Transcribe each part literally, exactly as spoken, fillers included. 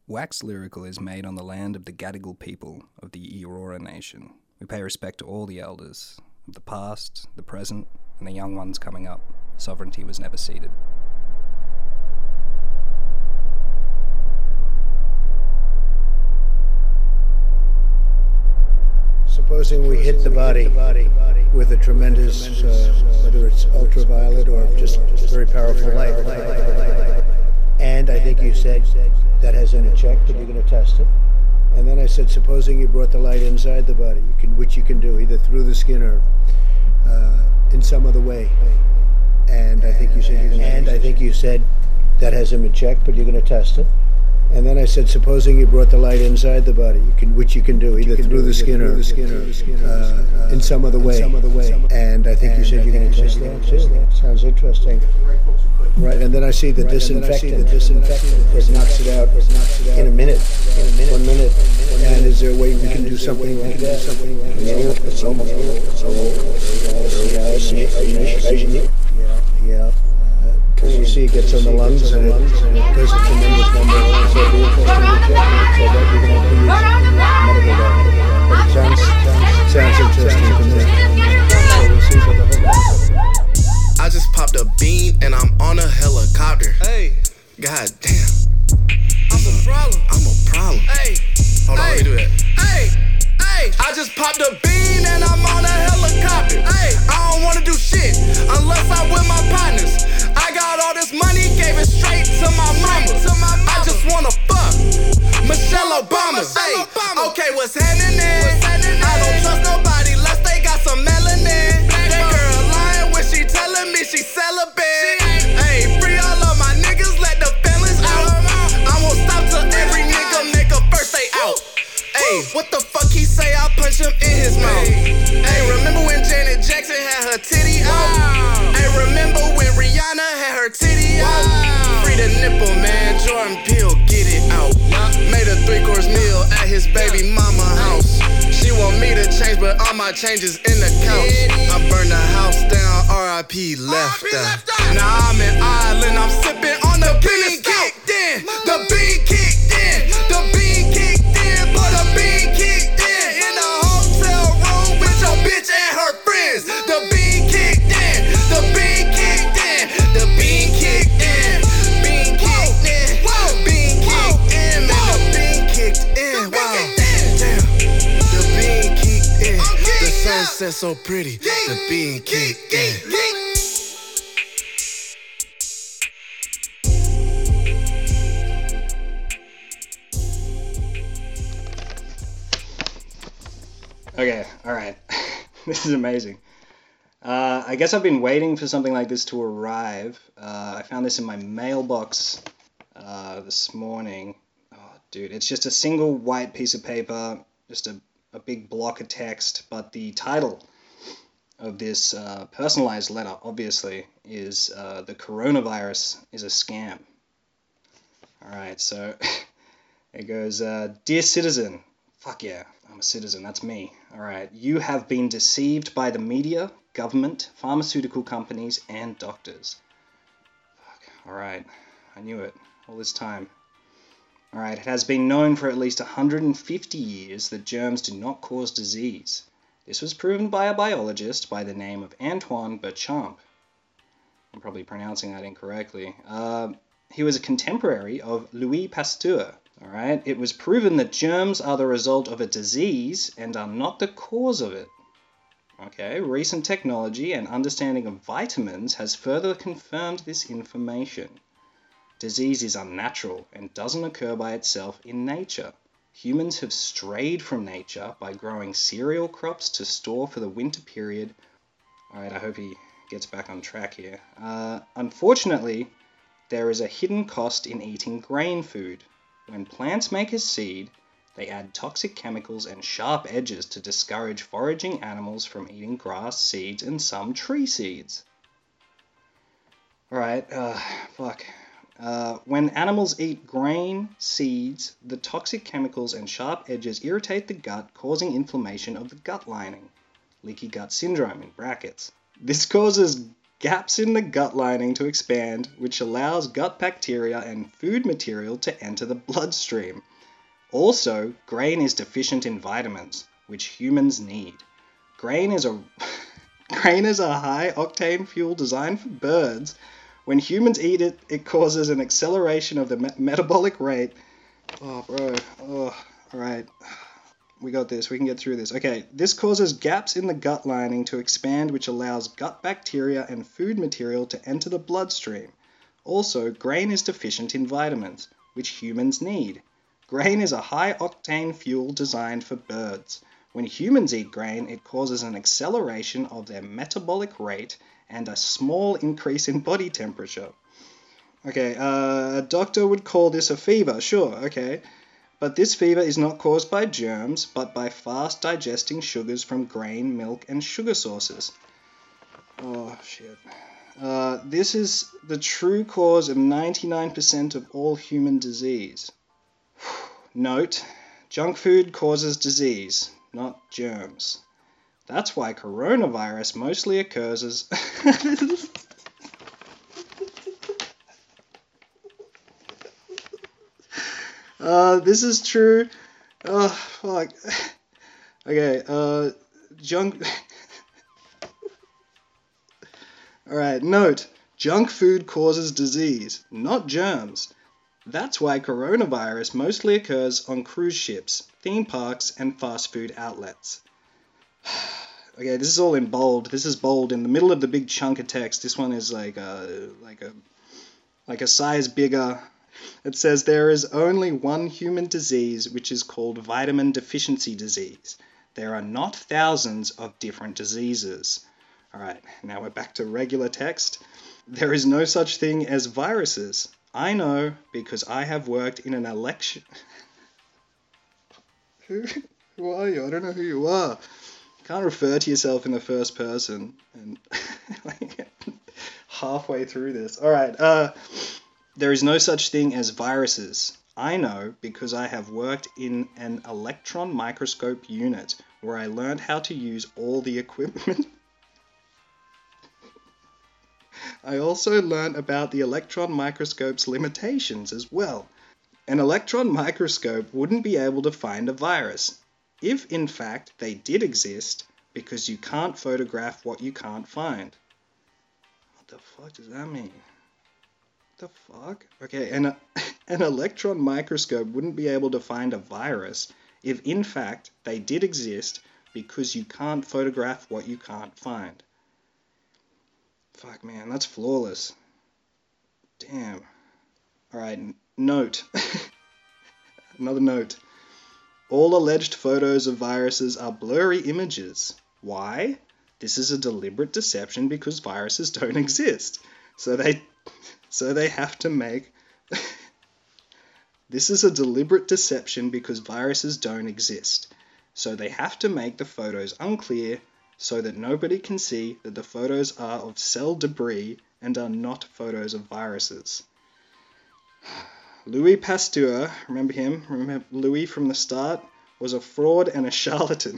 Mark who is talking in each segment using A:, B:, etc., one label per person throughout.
A: Wax Lyrical is made on the land of the Gadigal people of the Eora Nation. We pay respect to all the elders, of the past, the present, and the young ones coming up. Sovereignty was never ceded.
B: Supposing we hit the body with a tremendous, uh, whether it's ultraviolet or just very powerful light. And I think you said that hasn't been checked, but you're going to test it. And then I said, supposing you brought the light inside the body, you can, which you can do either through the skin or uh, in some other way. And I think you said, and I think you said that hasn't been checked, but you're going to test it. And then I said, supposing you brought the light inside the body, you can, which you can do either through the skin or uh, in some other way. And I think you said you're going to test that too. Sounds interesting. Right, and then I see the disinfectant. The disinfectant that knocks it out in a minute. In a minute. One minute. And is there a way we can do something like that? Yeah, yeah. Because you see it gets on the lungs and it does a tremendous number. So it'd be interesting to check it so that we can have to use medical doctor. But it sounds, sounds interesting to me. So we'll see what the whole
C: I just popped a bean and I'm on a helicopter. Hey, god damn. I'm a problem. I'm a problem. Hey, hold on, let me do that. Hey, hey, I just popped a bean and I'm on a helicopter. Hey, I don't wanna do shit unless I'm with my partners. I got all this money, gave it straight to my mama. I just wanna fuck Michelle Obama. Hey, okay, what's happening? I don't trust nobody unless they got some melanin. That girl lying when she telling me she celibate. Hey, free all of my niggas, let the feelings out. I won't stop till every nigga make a first day out. Hey, what the fuck he say? I punch him in his mouth. Hey, remember when Janet Jackson had her titty out? Hey, remember when Rihanna had her titty out? Free the nipple, man. Jordan Peele, get it out. Made a three-course meal at his baby mama house. She want me to change, but all my changes in the couch. I burned the house down, R I P left out. Now I'm in Ireland, I'm sipping on the bean kicked in. The bean kicked in. The bean kicked in. But the bean kicked in. In a hotel room with your bitch and her friends. The bean kicked in. The bean kicked in. The bean kicked in. Bean kicked in. Bean kicked in. Man, the bean kicked in. Wow. Damn. The bean kicked in. The sunset so pretty. The bean kicked in.
A: Okay, alright. This is amazing. Uh, I guess I've been waiting for something like this to arrive. Uh, I found this in my mailbox uh, this morning. Oh, dude, it's just a single white piece of paper, just a, a big block of text, but the title of this uh, personalized letter, obviously, is uh, The Coronavirus is a Scam. Alright, so it goes, uh, Dear Citizen, fuck yeah, I'm a citizen, that's me. Alright, you have been deceived by the media, government, pharmaceutical companies, and doctors. Fuck, alright, I knew it all this time. Alright, it has been known for at least one hundred fifty years that germs do not cause disease. This was proven by a biologist by the name of Antoine Béchamp. I'm probably pronouncing that incorrectly. Uh, he was a contemporary of Louis Pasteur. Alright, it was proven that germs are the result of a disease and are not the cause of it. Okay, recent technology and understanding of vitamins has further confirmed this information. Disease is unnatural and doesn't occur by itself in nature. Humans have strayed from nature by growing cereal crops to store for the winter period. Alright, I hope he gets back on track here. Uh, unfortunately, there is a hidden cost in eating grain food. When plants make a seed, they add toxic chemicals and sharp edges to discourage foraging animals from eating grass seeds and some tree seeds. Alright, uh, fuck. Uh, when animals eat grain, seeds, the toxic chemicals and sharp edges irritate the gut, causing inflammation of the gut lining. Leaky gut syndrome in brackets. This causes gaps in the gut lining to expand, which allows gut bacteria and food material to enter the bloodstream. Also, grain is deficient in vitamins, which humans need. Grain is a grain is a high-octane fuel designed for birds. When humans eat it, it causes an acceleration of the me- metabolic rate. Oh, bro. Oh, all right. We got this. We can get through this. Okay, this causes gaps in the gut lining to expand, which allows gut bacteria and food material to enter the bloodstream. Also, grain is deficient in vitamins, which humans need. Grain is a high-octane fuel designed for birds. When humans eat grain, it causes an acceleration of their metabolic rate and a small increase in body temperature. Okay, uh, a doctor would call this a fever, sure, okay. But this fever is not caused by germs, but by fast digesting sugars from grain, milk, and sugar sources. Oh, shit. Uh, this is the true cause of ninety-nine percent of all human disease. Note, junk food causes disease, not germs. That's why coronavirus mostly occurs as... uh, this is true. Oh, fuck. Okay, uh, junk... Alright, note, junk food causes disease, not germs. That's why coronavirus mostly occurs on cruise ships, theme parks, and fast food outlets. Okay, this is all in bold. This is bold in the middle of the big chunk of text. This one is like a like a like a size bigger. It says there is only one human disease which is called vitamin deficiency disease. There are not thousands of different diseases. All right, now we're back to regular text. There is no such thing as viruses. I know because I have worked in an election. Who, who are you? I don't know who you are. You can't refer to yourself in the first person and like halfway through this. All right. Uh, there is no such thing as viruses. I know because I have worked in an electron microscope unit where I learned how to use all the equipment. I also learned about the electron microscope's limitations as well. An electron microscope wouldn't be able to find a virus, if in fact they did exist, because you can't photograph what you can't find. What the fuck does that mean? What the fuck? Okay, an, an electron microscope wouldn't be able to find a virus, if in fact they did exist, because you can't photograph what you can't find. Fuck, man, that's flawless. Damn. Alright, note. Another note. All alleged photos of viruses are blurry images. Why? This is a deliberate deception because viruses don't exist. So they, so they have to make... This is a deliberate deception because viruses don't exist. So they have to make the photos unclear so that nobody can see that the photos are of cell debris and are not photos of viruses. Louis Pasteur, remember him? Remember Louis from the start? Was a fraud and a charlatan.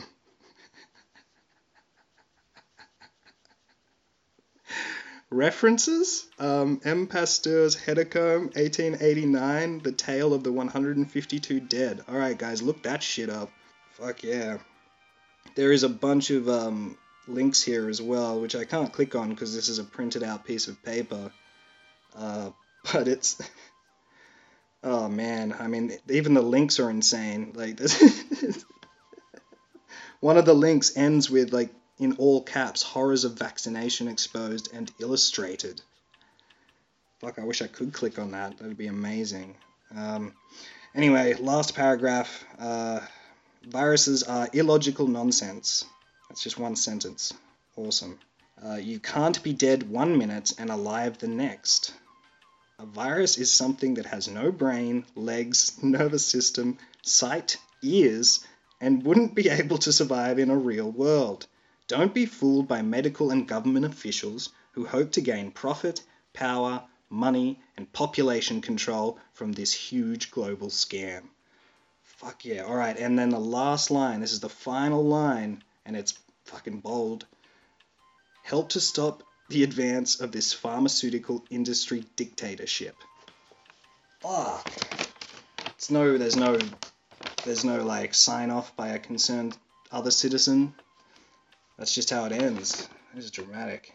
A: References? Um, M. Pasteur's Hedycomb, eighteen eighty-nine, The Tale of the one hundred fifty-two Dead. Alright guys, look that shit up. Fuck yeah. There is a bunch of um, links here as well, which I can't click on because this is a printed out piece of paper. Uh, but it's... Oh man, I mean, even the links are insane. Like, this one of the links ends with, like, in all caps, horrors of vaccination exposed and illustrated. Fuck, I wish I could click on that. That would be amazing. Um, anyway, last paragraph. Uh, viruses are illogical nonsense. That's just one sentence. Awesome. Uh, you can't be dead one minute and alive the next. A virus is something that has no brain, legs, nervous system, sight, ears, and wouldn't be able to survive in a real world. Don't be fooled by medical and government officials who hope to gain profit, power, money, and population control from this huge global scam. Fuck yeah. Alright, and then the last line. This is the final line, and it's fucking bold. Help to stop the advance of this pharmaceutical industry dictatorship. Fuck. It's no, there's no, there's no like sign off by a concerned other citizen. That's just how it ends. This is dramatic.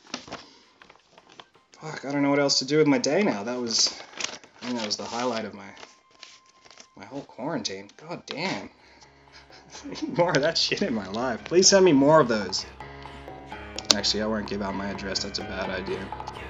A: Fuck, I don't know what else to do with my day now. That was, I think that was the highlight of my, my whole quarantine. God damn. I need more of that shit in my life. Please send me more of those. Actually, I won't give out my address. That's a bad idea.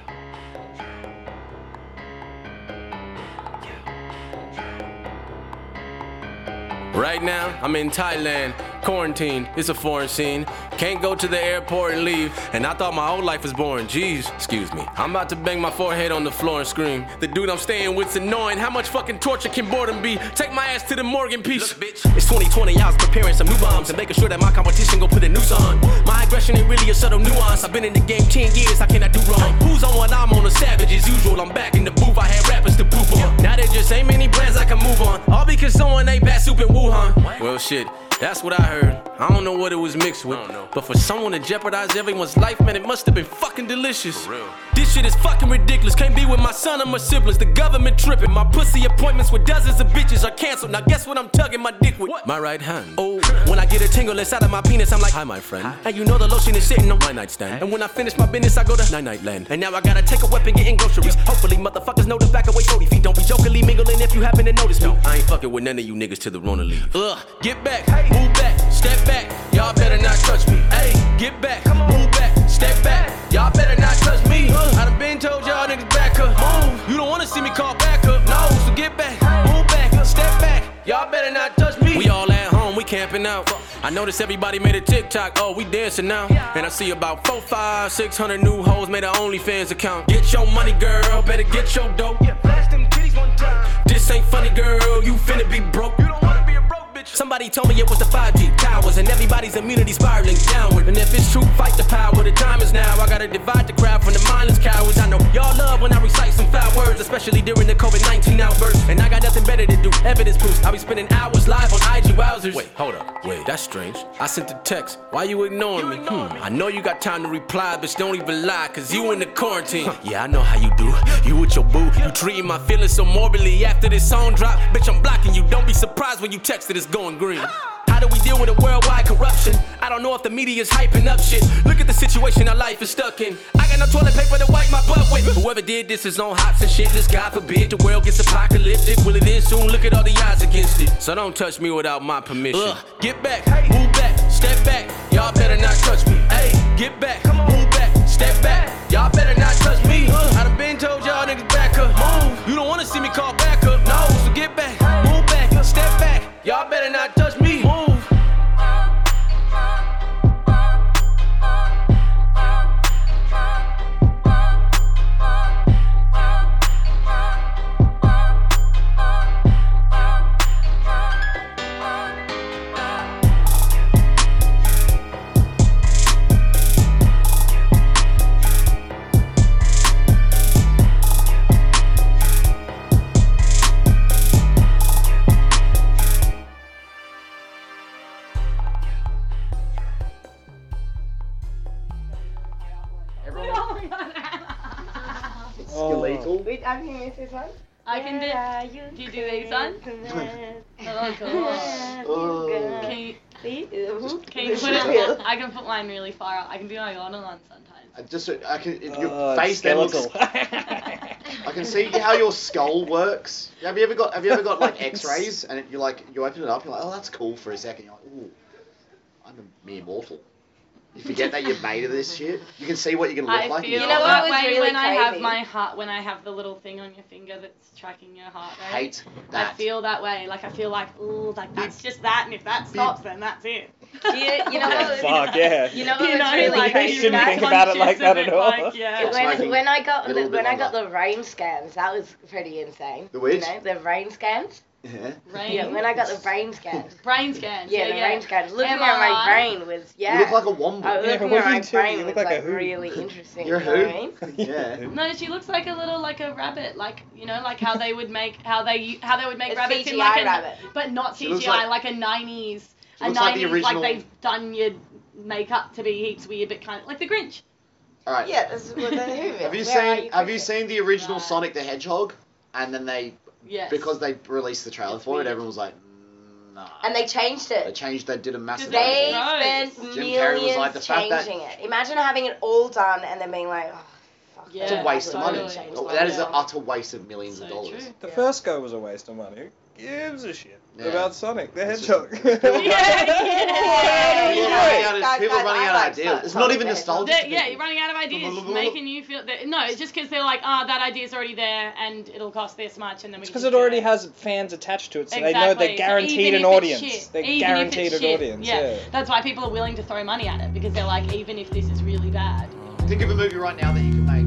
C: Right now, I'm in Thailand, quarantine, it's a foreign scene. Can't go to the airport and leave, and I thought my old life was boring. Jeez, excuse me. I'm about to bang my forehead on the floor and scream. The dude I'm staying with's annoying. How much fucking torture can boredom be? Take my ass to the morgue in peace. Look, bitch, it's twenty twenty, I was preparing some new bombs and making sure that my competition gon' put a noose on. My aggression ain't really a subtle nuance. I've been in the game ten years, I cannot do wrong. Who's on one? I'm on a savage as usual. I'm back in the booth, I had rappers to poop on. Now there just ain't many brands I can move on. All because someone ate bat soup in Wuhan. Well, shit, that's what I heard. I don't know what it was mixed with, but for someone to jeopardize everyone's life, man, it must have been fucking delicious. For real. This shit is fucking ridiculous. Can't be with my son or my siblings. The government tripping. My pussy appointments with dozens of bitches are canceled. Now guess what I'm tugging my dick with? What? My right hand. Oh, when I get a tingle inside of my penis, I'm like, hi, my friend. Hi. And you know the lotion is sitting on my nightstand. And when I finish my business, I go to Night Night Land. And now I gotta take a weapon getting groceries. Hopefully motherfuckers know to back away forty feet. Don't be jokingly mingling if you happen to notice me. I ain't fucking with none of you niggas till the Rona leave. Ugh, get back, move back, step back. Y'all better not touch me. Hey, get back, move back, step back. Y'all better not touch me. I done been told y'all niggas back up. Move, you don't wanna see me call back up. No, so get back, move back, step back. Y'all better not touch me. We all at home, we camping out. I noticed everybody made a TikTok. Oh, we dancing now. And I see about four, five, six hundred new hoes made an OnlyFans account. Get your money, girl. Better get your dope. Flash them titties one time. This ain't funny, girl. You finna be broke. You don't wanna be a broke bitch. Somebody told me it was the five G towers and everybody's immunity spiraling downward. And if it's true, fight the power. The time is now. I gotta divide the crowd from the mindless cowards. I know y'all love when I recite some foul words, especially during the COVID nineteen outburst. And I got nothing better to do. Evidence proofs. I'll be spending hours live on I G wowzers. Wait, hold up. Wait, that's strange. I sent a text. Why you ignoring you me? Ignoring hmm. me? I know you got time to reply, bitch. Don't even lie, cause you in the quarantine. Huh. Yeah, I know how you do. You with your boo. You treating my feelings so morbidly after this song drop. Bitch, I'm blocking you. Don't be surprised when you text that it's going green. How do we deal with a worldwide corruption? I don't know if the media's hyping up shit. Look at the situation our life is stuck in. I got no toilet paper to wipe my butt with. Whoever did this is on hops and shit. Just God forbid the world gets apocalyptic. Will it end soon? Look at all the odds against it. So don't touch me without my permission. Ugh. Get back, move back, step back. Y'all better not touch me. Hey, get back, move back, step back. Y'all better not touch me. I done been told y'all niggas back up. Move. You don't wanna see me call back up. No, so get back, move back, step back. Y'all better not touch me. Move.
D: Wait, I can miss this one.
E: I can do. You do you do these one? Oh, cool.
D: Oh.
E: Can you,
D: See?
E: can you put it? I can put mine really far out. I can do my other one sometimes.
F: I just, I can. Your
A: Oh,
F: face then looks.
A: skeletal.
F: I can see how your skull works. Have you ever got? Have you ever got like X-rays and you're like, you open it up, you're like, oh, that's cool for a second. You're like, ooh, I'm a mere mortal. You forget that you're made of this shit. You can see what you're gonna look
E: I
F: like.
E: feel
D: You know
E: that
D: what was
E: way
D: really
E: when I have
D: crazy?
E: my heart, when I have the little thing on your finger that's tracking your heart rate.
F: Hate that.
E: I feel that way. Like I feel like, ooh, like that's just that, and if that stops, then that's it.
D: Do you, you know what?
A: Fuck yeah.
D: You know what
E: You
D: was
E: know,
D: really
E: like,
D: crazy?
E: you
A: shouldn't
E: really
A: think about it like that
E: conscious
A: at
E: of
A: all.
E: it, Like, yeah.
F: Smoking
D: When, when I got
F: a little
D: the, when
F: bit
D: I got
F: longer.
D: the rain scans, that was pretty insane.
F: The which?
D: You know, the rain scans.
F: Yeah.
E: Rain.
D: Yeah, when I got the brain scans.
E: Brain scans.
D: Yeah,
E: Yeah,
D: the
E: yeah.
D: brain scans. Looking
E: M
D: at
E: R I.
D: my brain was yeah.
F: You look like a
D: I
F: wombat.
D: was
A: Yeah,
D: looking
A: what
D: at
A: are
D: my
A: you doing?
D: brain
A: You
D: was
A: look like a
D: like
A: who.
D: really interesting.
F: You're a
D: you know what I
F: who?
D: mean?
F: Yeah.
E: No, she looks like a little like a rabbit, like you know, like how they would make how they how they would make
D: A
E: rabbits
D: C G
E: in
D: I
E: like a
D: rabbit.
E: but not
F: She
E: C
F: looks
E: G I,
F: like-
E: like, a nineties,
F: She
E: a
F: looks like the
E: nineties like
F: original-
E: they've done your makeup to be heaps weird, but kind of like the Grinch.
F: All right.
D: Yeah, that's what the Who.
F: Have you
D: Where are
F: seen
D: you,
F: Have you
D: Christian?
F: seen the original
E: No.
F: Sonic the Hedgehog? And then they
E: Yes.
F: because they released the trailer
E: It's
F: for it,
E: weird.
F: everyone was like, mm, nah.
D: And they changed
F: They
D: it.
F: changed. They did a massive.
D: They
E: Gross.
D: spent
F: Jim Carrey was
D: millions
F: like, the fact that-
D: changing it. Imagine having it all done and then being like, oh, fuck.
E: Yeah,
F: It's a waste of money.
E: totally.
D: Change
F: Oh,
D: my
F: that is an
D: mind.
F: utter waste of millions of
E: So
F: dollars.
E: true.
G: The
D: Yeah.
G: first go was a waste of money. Who gives a shit
F: Yeah.
G: about Sonic the
F: It's just-
G: Hedgehog?
F: it's people-
E: Yeah, yeah.
F: People
G: Yeah.
F: running out of,
D: Guys,
F: people
D: guys,
F: running
D: I
F: out
D: like
F: of ideas.
D: Sonic
F: It's
D: the
F: not even
D: Hedgehog.
F: nostalgic.
E: They're-
F: to
E: yeah,
F: people.
E: you're running out of ideas, just making you feel that. No, it's just because they're like, ah, that idea's already there, and it'll cost this much, and then we.
G: It's
E: can
G: because
E: just
G: it
E: do
G: already has fans attached to it, so they know
E: Exactly.
G: they're guaranteed
E: Even
G: an
E: if it's
G: audience.
E: shit.
G: They're
E: Even if
G: guaranteed
E: it's
G: an
E: shit.
G: audience.
E: Yeah.
G: Yeah.
E: That's why people are willing to throw money at it, because they're like, even if this is really bad.
F: Think of a movie right now that you can make.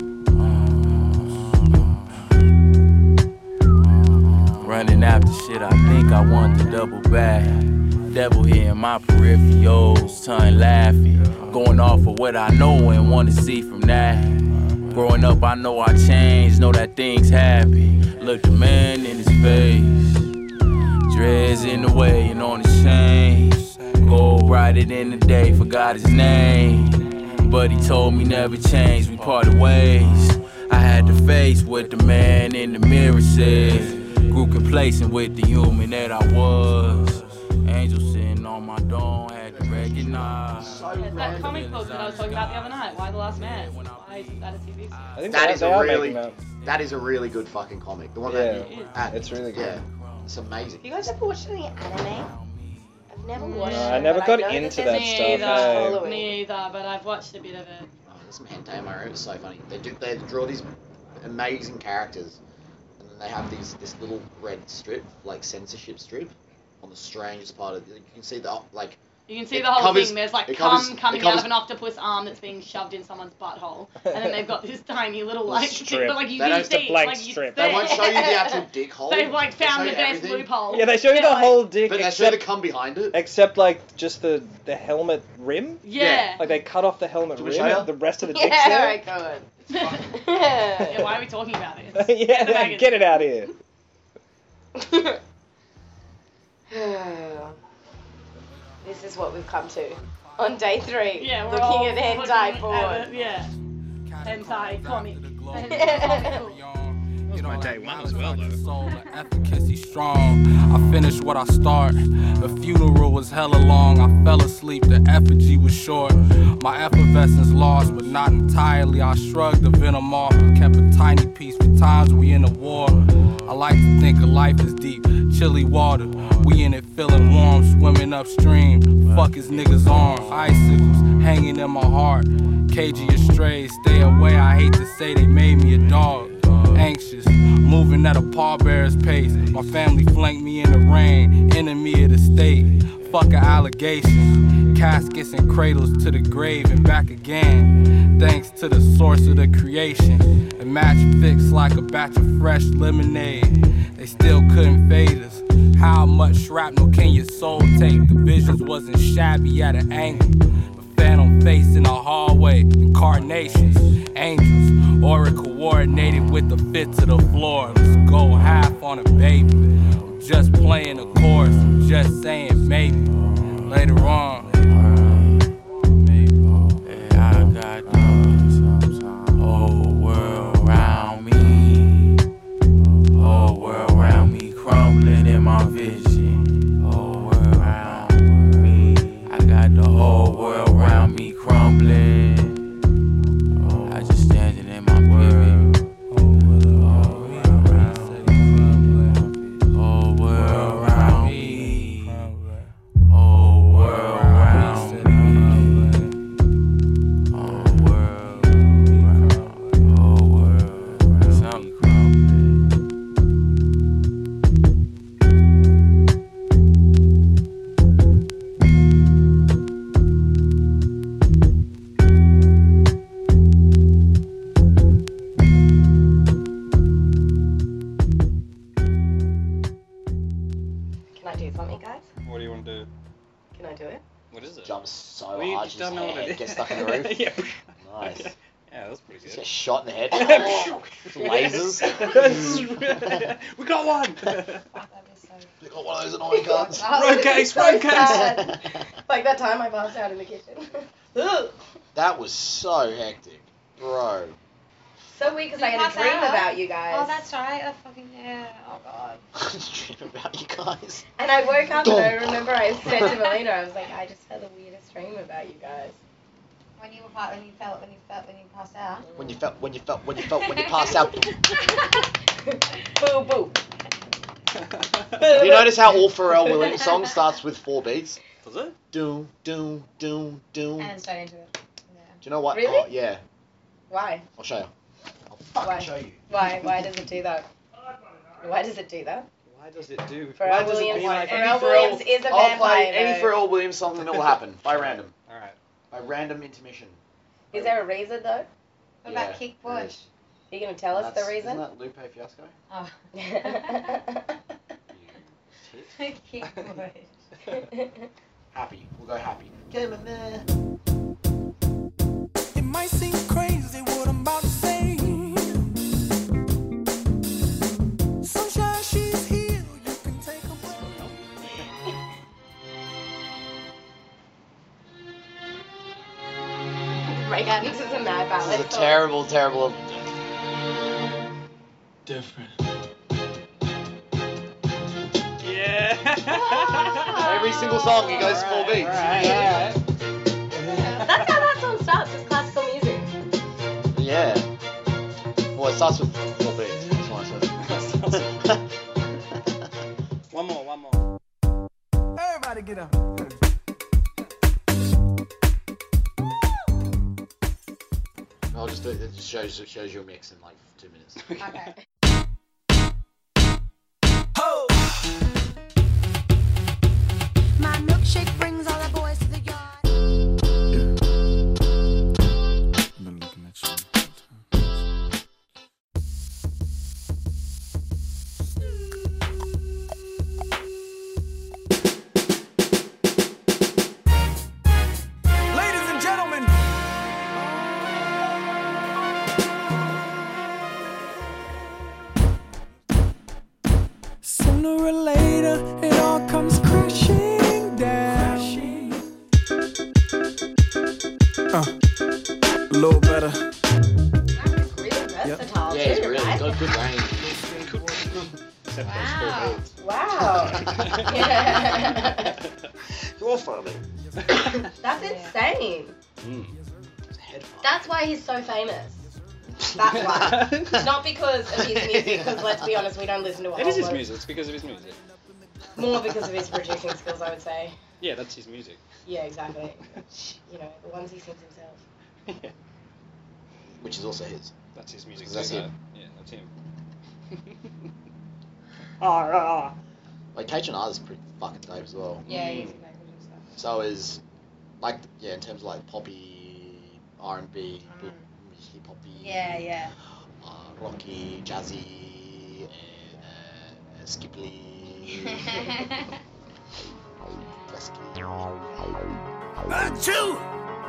H: Running after shit, I think I want the double back. Devil here in my peripherals, tongue laughing. Going off of what I know and want to see from that. Growing up, I know I changed, know that things happen. Look the man in his face. Dreads in the way and on the chain. Gold brighter than the day, forgot his name. But he told me never change, we parted ways. I had to face what the man in the mirror said. Grew complacent with the human that I was. Angel sitting on my dome, had to recognize.
F: So
E: It's that
F: random.
E: comic book that I was talking about the other night, Why the Last Man. Why isn't that a T V series?
G: I think
F: That
G: they,
F: is
G: they
F: a
G: are
F: really,
G: making that.
F: that is a really good fucking comic. The one
G: Yeah,
F: that
E: It is.
F: ah,
G: it's really good.
F: Yeah, it's amazing.
D: Have you guys ever watched any anime? I've never watched
E: No,
D: it.
G: I never
D: but
G: got
D: know
G: into
D: that
G: that
D: there's
E: Me
G: stuff,
E: either.
G: hey.
D: following.
E: Me either, but I've watched a bit of it.
F: Oh, there's some hentai in my room. It's so funny. They do they draw these amazing characters, and then they have these this little red strip, like censorship strip, on the strangest part of. You can see the like.
E: You can see
F: It
E: the whole
F: covers-
E: thing. There's like
F: it
E: cum
F: covers- it
E: coming
F: covers-
E: out of an octopus arm that's being shoved in someone's butthole, and then they've got this tiny little like thing,
G: strip.
E: but like you
F: They
E: can
F: don't-
G: Just a
E: see,
G: blank
E: like you
G: strip.
F: They
E: see.
F: won't show you the actual dick hole.
E: They've like
F: They'll
E: found
F: show
E: the
F: you
E: best
F: everything.
E: loophole.
G: Yeah, they show you
E: They're
G: the
E: like-
G: whole dick,
F: But they show you the
G: except
F: cum behind it.
G: except like just the the helmet rim.
E: Yeah.
G: Like they cut off the helmet
F: Do we
G: rim,
F: show ya?
G: and the rest of the dick's
D: Yeah,
G: there.
D: alright, go on.
E: Yeah, why are we talking about this?
G: yeah,
E: Get the magazine.
G: get it out here.
D: This is what we've come to on day three.
E: Yeah, we're all
D: looking at
E: looking
D: hentai
E: at
D: porn.
E: it, Yeah. Hentai comic.
G: That was my day one as well, though.
H: Efficacy strong. I finished what I start. The funeral was hella long. I fell asleep. The effigy was short. My effervescence lost, but not entirely. I shrugged the venom off and kept a tiny piece for times we in a war. I like to think of life as deep, chilly water. We in it feeling warm, swimming upstream. Fuck his niggas' arms. Icicles hanging in my heart. Cagey astray, stay away. I hate to say they made me a dog. Anxious, moving at a pallbearer's pace. My family flanked me in the rain, enemy of the state. Fuck an allegation. Caskets and cradles to the grave and back again. Thanks to the source of the creation. A match fixed like a batch of fresh lemonade. They still couldn't fade us. How much shrapnel can your soul take? The visions wasn't shabby at an angle. Phantom face in a hallway, incarnations, angels, aura coordinated with the fit to the floor. Let's go half on a baby. I'm just playing the chorus, I'm just saying maybe. Later on, yeah, I got the whole world around me, whole world around me crumbling in my vision, whole world around me. I got the whole world around me crumbling. I just standing in my pivot. Whole world around me. Whole world around me. Whole world. Whole world around me crumbling.
D: Can I do something, guys?
G: What do you want to do?
D: Can I do it?
G: What is it?
F: Jumps so
G: We
F: hard,
G: just
F: just
G: don't know what it
F: gets
G: is.
F: stuck in the roof.
G: yeah.
F: Nice.
G: Okay. Yeah, that was pretty
F: Just
G: good.
F: get shot in the head. Lasers.
G: we got one.
F: You got one of those annoying guns.
D: Oh,
G: Road case,
D: so
G: road case.
D: sad. Like that time I passed out in the kitchen. Ugh.
F: That was so hectic. Bro.
D: So weird because
I: Did
D: I
I: you
D: had a
I: pass
D: dream
I: out?
D: about you guys.
I: Oh, that's right. I fucking yeah. Oh god.
F: Dream about you guys.
D: And I woke up and I remember I said to Melina, I was like, I just had the weirdest dream about you guys.
I: When you were part, when you felt, when you felt, when you passed out.
F: When you felt, when you felt, when you felt, when you passed out.
D: Boo boo.
F: Have you noticed how all Pharrell Williams songs starts with four beats?
G: Does it?
F: Doom, doom, doom, doom.
I: And straight into it. Yeah.
F: Do you know what?
D: Really?
F: Oh, yeah.
D: Why?
F: I'll show you. I'll fucking
D: Why?
F: show you.
D: Why? Why does it do that? Why does it do that?
G: Why does it do?
D: Pharrell
G: Why does it
D: Williams-
G: be like
F: Any
D: Pharrell
F: Pharrell-
D: Williams is a
F: I'll play
D: vampire,
F: any
D: though.
F: Pharrell Williams song and it will happen. By random.
G: Alright.
F: By random intermission.
D: Is there a reason though?
I: What
F: Yeah,
I: about Kick
F: there
I: Bush?
F: is.
D: Are you gonna tell us the
F: That's-
D: reason?
F: Isn't that Lupe Fiasco?
I: Oh.
F: You
I: Kick Bush.
F: tit. Happy. We'll go happy. Get him in there.
C: It might seem crazy what I'm about to say. Sunshine, she's here. You can take a breath.
D: Right, this is a mad ballad.
F: This is a
D: song.
F: terrible, terrible.
C: Different.
G: Yeah.
F: Every single song he goes four beats.
G: Alright,
D: That's how that song starts. It's classical music.
F: Yeah. Well, it starts with four beats. That's why I said it.
G: One more, one more.
C: Everybody get up.
F: I'll just do it. It just shows, it shows you a mix in like two minutes.
I: Okay.
J: My milkshake brings all the boys to the yard.
H: Been looking at you.
C: Ladies and gentlemen. Sooner or later, it all comes crashing down. Uh, a little better.
D: That's really versatile
F: Yeah, it's
D: too,
F: really
D: right?
F: got good range.
G: Except
I: Wow.
G: those four beats.
D: Wow. Yeah.
G: You're funny.
D: That's insane.
G: Mm.
D: That's why he's so famous. That's why. Not because of his music, because let's be honest, we don't listen to a
G: It
D: whole
G: is his
D: lot.
G: music. It's because of his music.
D: More because of his producing skills, I would say.
G: Yeah, that's his music.
D: Yeah, exactly. You know, the ones he sings himself.
G: Yeah,
F: Which is also his.
G: that's his music.
F: That's
G: too,
F: him.
G: though. Yeah, that's him. Ah, ah.
F: Like K H is pretty fucking dope as well.
I: Yeah, he's good and stuff.
F: So is, like, yeah, in terms of like poppy, R and B,
I: Mm.
F: hip hoppy.
I: Yeah, yeah.
F: Uh, rocky, jazzy, uh, uh, skipply.
C: Achoo!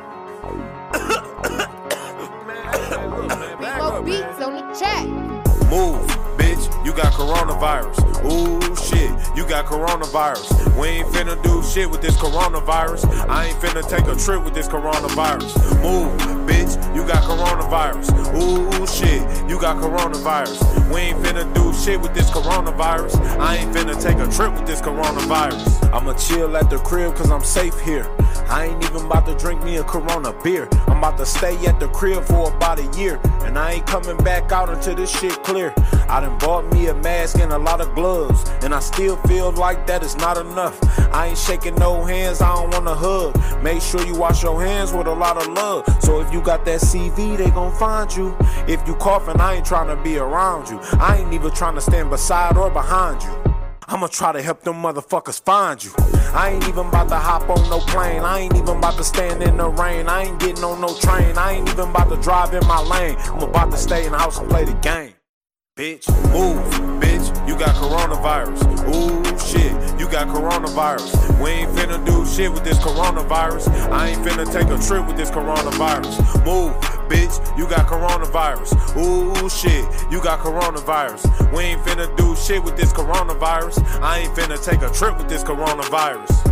J: Remote beats on the track.
K: Move, bitch, you got coronavirus. Ooh, shit, you got coronavirus. We ain't finna do shit with this coronavirus. I ain't finna take a trip with this coronavirus. Move, bitch, you got coronavirus. Ooh, shit, you got coronavirus. We ain't finna do shit with this coronavirus. I ain't finna take a trip with this coronavirus. I'ma chill at the crib cause I'm safe here. I ain't even about to drink me a Corona beer. I'm about to stay at the crib for about a year. And I ain't coming back out until this shit clear. I done bought me a mask and a lot of gloves. And I still feel like that is not enough. I ain't shaking no hands, I don't wanna hug. Make sure you wash your hands with a lot of love. So if you got that C V, they gon' find you. If you coughing, I ain't trying to be around you. I ain't even trying to stand beside or behind you. I'ma try to help them motherfuckers find you. I ain't even about to hop on no plane. I ain't even about to stand in the rain. I ain't getting on no train. I ain't even about to drive in my lane. I'm about to stay in the house and play the game. Bitch, move, bitch, you got coronavirus. Ooh, shit, you got coronavirus. We ain't finna do shit with this coronavirus. I ain't finna take a trip with this coronavirus. Move, bitch, you got coronavirus. Ooh, shit, you got coronavirus. We ain't finna do shit with this coronavirus. I ain't finna take a trip with this coronavirus.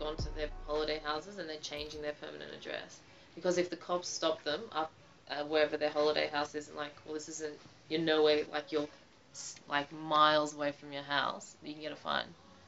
L: onto their holiday houses and they're changing their permanent address. Because if the cops stop them up uh, wherever their holiday house is and like, well, this isn't, you're nowhere, like you're like miles away from your house, you can get a fine.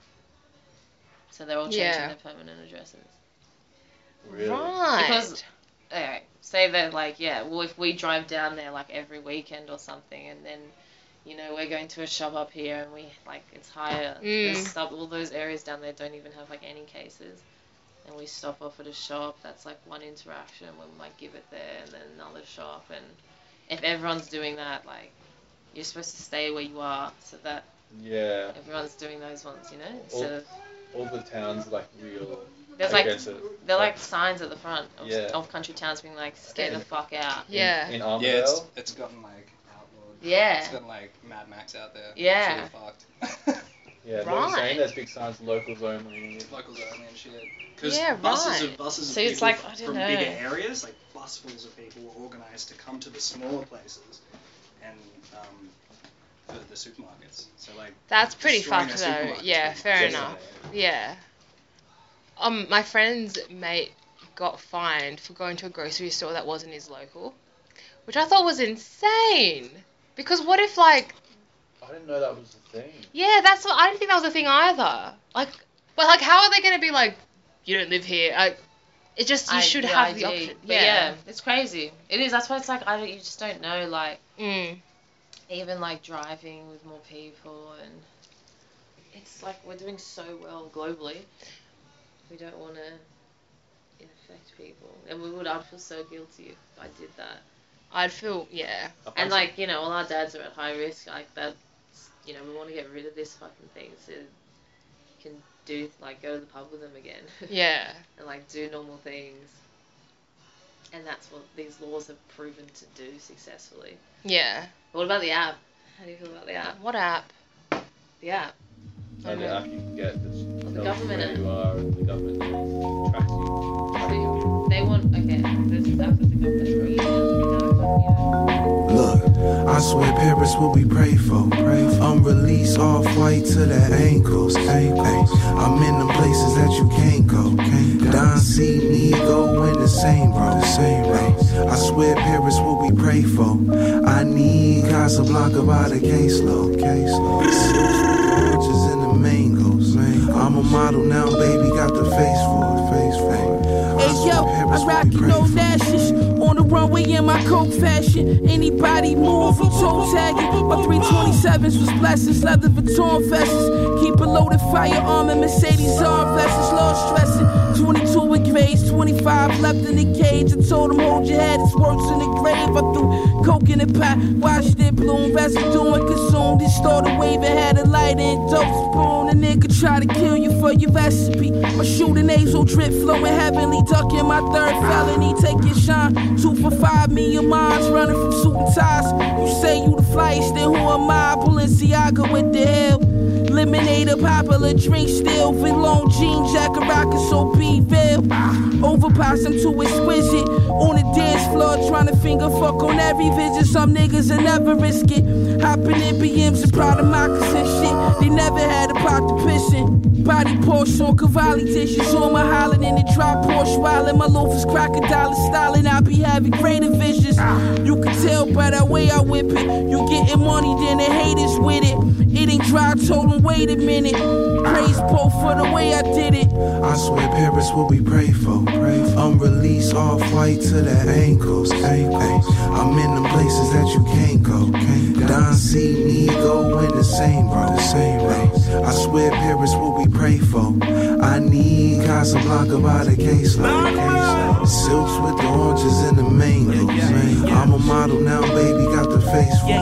L: So they're all changing
M: Yeah.
L: their permanent addresses.
N: Really?
M: Right.
L: Because, okay, say they're like, yeah, well, if we drive down there like every weekend or something, and then, you know, we're going to a shop up here and we, like, it's higher.
M: Mm.
L: There's stuff, all those areas down there don't even have, like, any cases. And we stop off at a shop, that's, like, one interaction when we might give it there, and then another shop. And if everyone's doing that, like, you're supposed to stay where you are so that
N: Yeah.
L: everyone's doing those ones, you know? Instead
N: All,
L: of,
N: all the towns are like real.
L: there's,
N: I
L: like,
N: guess, uh,
L: they're, like, signs at the front of,
N: Yeah.
L: of country towns being like, stay the fuck out.
M: Yeah.
N: In, in
A: Yeah,
N: Armadale.
A: it's, it's gotten like outlawed.
L: Yeah.
A: It's gotten like Mad Max out there.
L: Yeah.
A: It's really fucked.
N: Yeah, they were
M: Right.
N: saying there's big signs, locals only.
A: Locals only and shit. Because
M: Yeah,
A: buses
M: right.
A: of buses
L: So
A: of
L: it's
A: people
L: like, I don't
A: from
L: know.
A: bigger areas, like busfuls of people, were organised to come to the smaller places and um, the, the supermarkets. So like.
M: That's pretty
A: destroying
M: fucked
A: their
M: though.
A: supermarkets
M: Yeah,
A: pretty
M: fair
A: much.
M: enough. Yeah. Um, my friend's mate got fined for going to a grocery store that wasn't his local, which I thought was insane. Because what if like,
N: I didn't know that was a thing.
M: yeah, that's what I didn't think that was a thing either. Like, but like, how are they gonna be like, you don't live here? Like, it just you
L: I-
M: should
L: the
M: have the
L: I D.
M: option.
L: But
M: Yeah.
L: yeah, it's crazy. It is. That's why it's like I don't, you just don't know. Like
M: Mm.
L: even like driving with more people, and it's like we're doing so well globally. We don't want to infect people, and we would. I'd feel so guilty if I did that.
M: I'd feel yeah.
L: And like you know, all our dads are at high risk. Like that, you know, we want to get rid of this fucking thing so you can do like go to the pub with them again.
M: Yeah.
L: And like do normal things. And that's what these laws have proven to do successfully.
M: Yeah.
L: But what about the app? How do you feel about the app?
M: What app?
L: The app.
N: And the app you can get that
L: the
N: tells you
L: government
N: where
L: app.
N: you are and the government tracks you.
L: So you, they want okay. There's this app that the government uses.
C: Look, I swear Paris what we pray for. Unreleased off white to the ankles. Ay, I'm in the places that you can't go. Don C, Nego in the same bro. Ay, I swear Paris what we pray for. I need Casablanca by the caseload. Oranges and the mangoes. I'm a model now, baby, got the face for it. Face for it.
O: Hey yo, I rock you no lashes on the runway in my coke fashion. Anybody move, we toe tagging. My three twenty-sevens was blessings, leather Vuitton vests. Keep a loaded firearm and Mercedes arm vests, low stressing. twenty-two with grades, twenty-five left in the cage. I told him hold your head, it's worse in the grave. I threw coke in the pot, watched it bloom, residue and consumed. It started waving, had a light and dope spoon. A nigga try to kill you for your recipe. My shooting nasal drip flowing heavenly. Ducking my third felony, take your shine. Two for five, me and mine's running from suit and ties. You say you the flyest, then who am I? Balenciaga with the hell. Lemonade, a popular drink still. Fit long jean jacket, rockin' so be real. Overpass, I'm too exquisite. On the dance floor, trying to finger fuck on every visit. Some niggas will never risk it. Hopping in B Ms and proud of moccasin shit. They never had a pot to piss in. Body Porsche on Cavalli dishes. On my hollin' in the drop Porsche. While my loafers crocodile styling. I be having greater visions. You can tell by the way I whip it. You getting money, then the haters with it. It ain't dry, told them wait a minute. Praise Pope for the way I did it.
C: I swear Paris what we pray for. Unreleased off white to the ankles. Ay, ay. I'm in them places that you can't go. Don C, Nego in the same bro. Ay, I swear Paris what we pray for. I need Casablanca by the caseload. Silks with the oranges and the mangoes. I'm a model now, baby, got the face for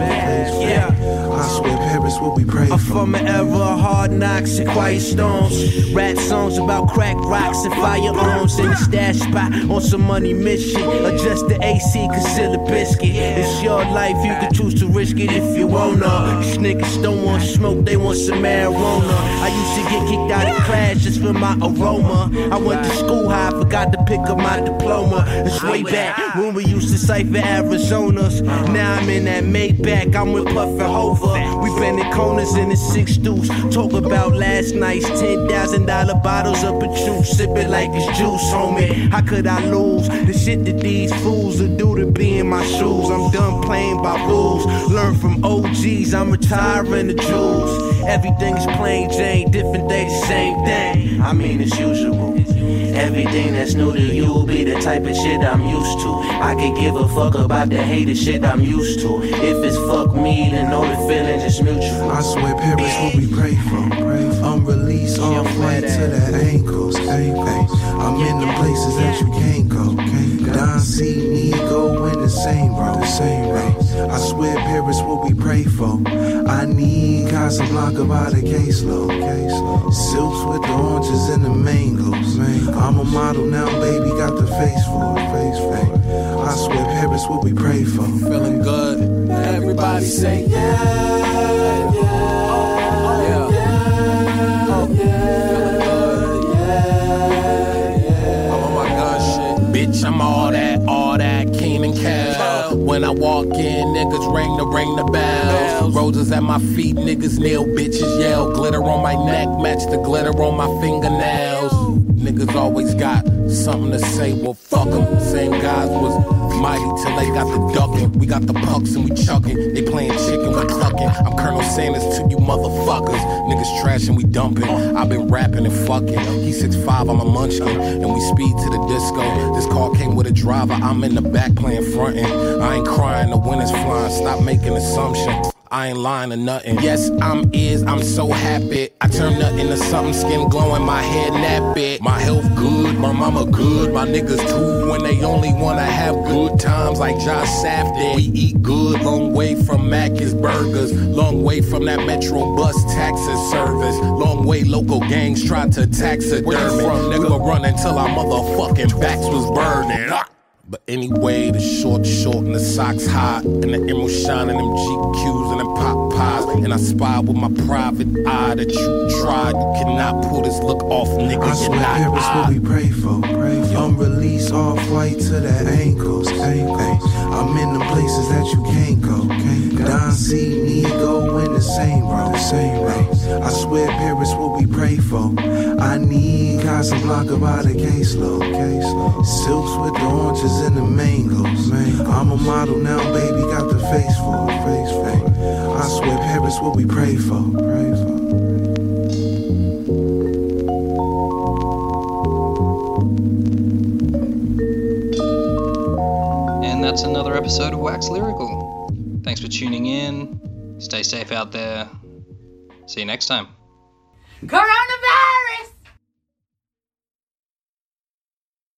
C: it. I swear Paris what we pray for.
P: I'm from an era of hard knocks and quiet storms. Rap songs about crack rocks and firearms. In the stash spot on some money mission. Adjust the A C, consider biscuit. It's your life, you can choose to risk it if you wanna. These niggas don't want smoke, they want some marijuana. I used to get kicked out of class just for my aroma. I went to school high, forgot to pick up my diploma. It's way back when we used to cipher Arizonas. Now I'm in that Maybach, I'm with Puff and Hova. We been in corners in the six deuce. Talk about last night's ten thousand dollar bottles of Patron, sip it like it's juice, homie. How could I lose the shit that these fools will do to be in my shoes? I'm done playing by rules. Learn from O Gs, I'm retiring the jewels. Everything's plain Jane, different day, the same thing. I mean, it's usual. Everything that's new to you be the type of shit I'm used to. I could give a fuck about the hated shit I'm used to. If it's fuck me, then know the feeling is mutual.
Q: I swear Paris what we pray for. I'm released on flight to the ankles. I'm in the places that you can't go. Don see me go in the same road. I swear Paris what we pray for. I need Casablanca by the caseload. Silks with the oranges and the mangoes. I'm a model now, baby, got the face for it. Face for it. I swear Paris what we pray for.
H: Feeling good. Everybody say yeah, yeah, oh, yeah, yeah, oh, yeah, feeling good, yeah, yeah. I'm on my gun shit, bitch. I'm all that, all that, Keen and Cal. When I walk in, niggas ring the ring the bells. Roses at my feet, niggas kneel, bitches yell. Glitter on my neck, match the glitter on my fingernails. Niggas always got something to say, well fuck them. Same guys was mighty till they got the ducking. We got the pucks and we chucking. They playing chicken, we clucking. I'm Colonel Sanders to you motherfuckers. Niggas trash and we dumping. I've been rapping and fucking. He's six five, I'm a munchkin. And we speed to the disco. This car came with a driver, I'm in the back playing frontin'. I ain't crying, the wind is flying. Stop making assumptions. I ain't lying or nothing. Yes, I'm is, I'm so happy. I turn nothing into something, skin glowing, my head nappy. My health good, my mama good, my niggas too. When they only wanna have good times like Josh Safdie. We eat good, long way from Mac's Burgers. Long way from that Metro bus taxi service. Long way local gangs tried to taxidermy. Where you from, nigga? We were running till our motherfucking backs was burning. But anyway, the short short and the socks hot, and the emerald shining, them G Qs and them pop pies. And I spy with my private eye that you tried. You cannot pull this look off, nigga.
Q: I swear Paris what we pray for. I'm released off flight to the ankles. I'm in the places that you can't go. Don see me go in the same road. I swear Paris what we pray for. I need Casablanca by the caseload. Silks with the oranges and the mangoes. I'm a model now, baby, got the face for it. Face for it. I swear Paris what we pray for. Pray for.
A: And that's another episode of Wax Lyrical. Thanks for tuning in. Stay safe out there. See you next time.
R: Coronavirus!